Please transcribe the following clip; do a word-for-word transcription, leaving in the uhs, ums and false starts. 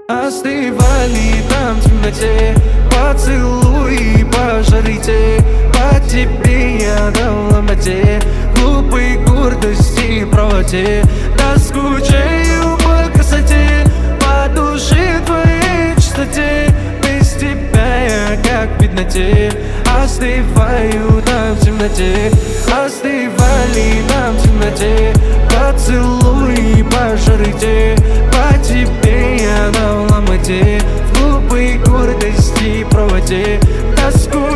Остывали там в темноте поцелуи по жарите. По тебе я дал ломоте, глупой гордости и правоте. Да скучаю по красоте, по душе твоей чистоте. Без тебя я как в бедноте, остываю там в темноте. Остывали там в темноте поцелуи по жарите. По тебе я дал ломоте, в глупой гордости и правоте. Тоску